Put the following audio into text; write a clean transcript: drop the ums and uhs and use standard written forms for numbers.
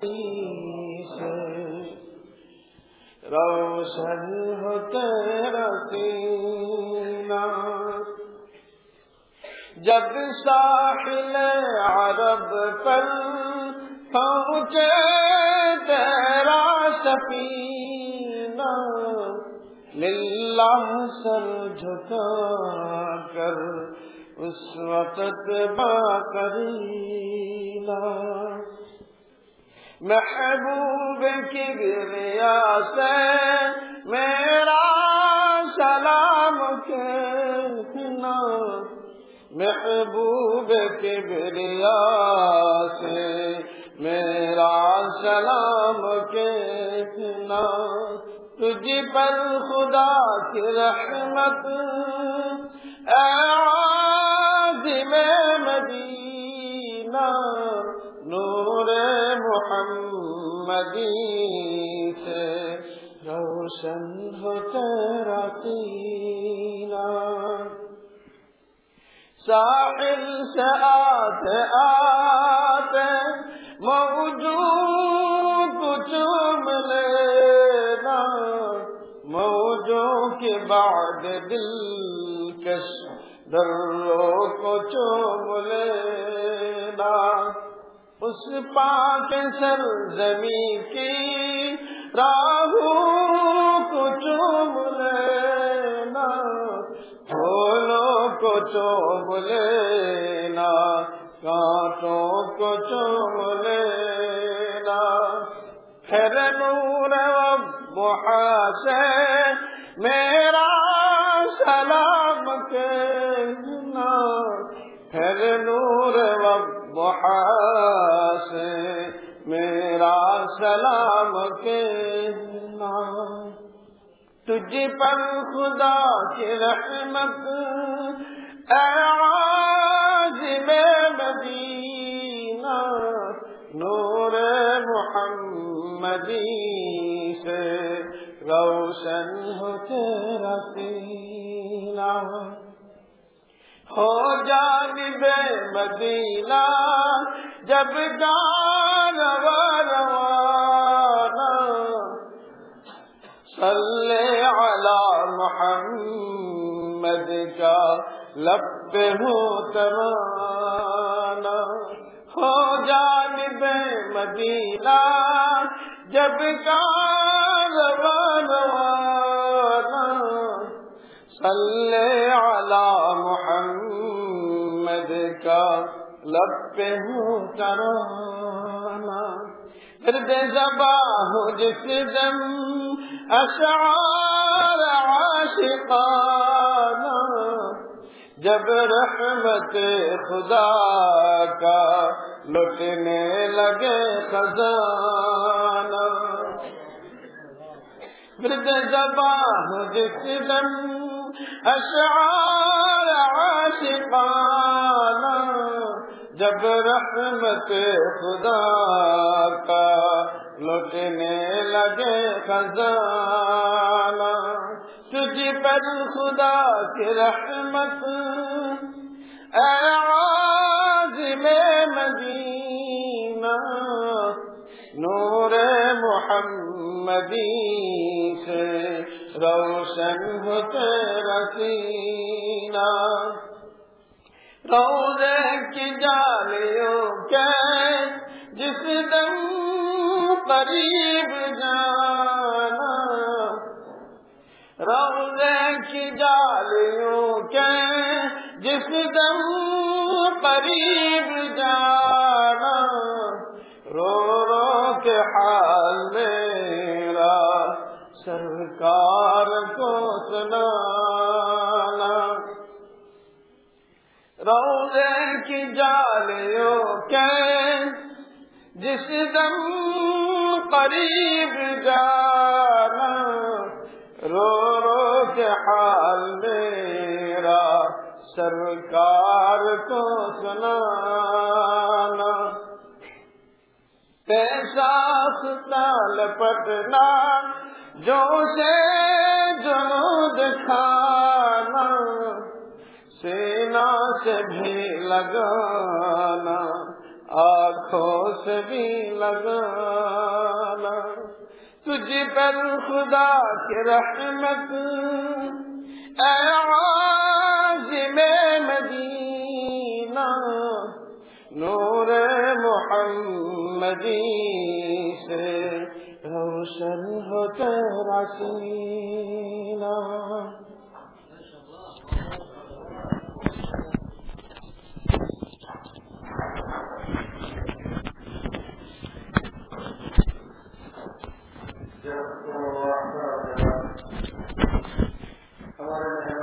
سے روشن ہو تیرا سینہ، جب ساحل عرب پر پہنچے تیرا سفینہ، للہ سر جھکا کر اس وقت باقرینا، محبوب کبریا سے میرا سلام کہنا، محبوب کبریا سے میرا سلام کہنا، تجھ پر خدا کی رحمت اے عازم مدینہ، نور محمدی سے روشن ہو تیرا سینہ، ساحل سے آتے آتے موجوں کو چوم لینا، موجوں کے بعد دلکش دروں کو چوم لینا، اس پاک سرزمین کی راہوں کو چوم لینا، پھولوں کو چوم لینا، کانٹوں کو چوم لینا، پھر نور والضحیٰ سے میرا سلام کہنا، پھر نور والضحیٰ سے میرا سلام کہنا، تجھ پر خدا کی رحمت اے عازم مدینہ، نور محمدی سے روشن ہو تیرا سینہ، ہو جانب مدینہ جب کارواں روانہ، صلی علی محمد کا لب پہ ہو ترانہ، ہو جانب مدینہ جب کارواں روانہ، صلی علی محمد کا لب پہ ہو ترانہ، گرد زباں ہو جس دم اشعار عاشقانہ، جب رحمت خدا کا لٹنے لگے خزانہ، گرد زباں ہو جس دم اشعار عاشقانہ، جب رحمت خدا کا لٹنے لگے خزانہ، تجھ پر خدا کی رحمت اے عازم مدینہ، نور محمدی سے روشن ہو تیرا سینہ، روضے کی جالیوں کے جس دم قریب جانا، روضے کی جالیوں کے جس دم قریب جانا، رو رو کے حال میرا سرکار کو سنانا، روضے کی جالیوں کے جس دم قریب جانا، رو رو کے حال میرا سرکار کو سنانا، پیشاخ تال پٹنا جوشے جنود کھانا، سینہ سے بھی لگانا آنکھوں سے بھی لگانا، تجھ پر خدا کی رحمت اے عازم مدینہ، نور محمدی سے روشن ہو تیرا سینہ۔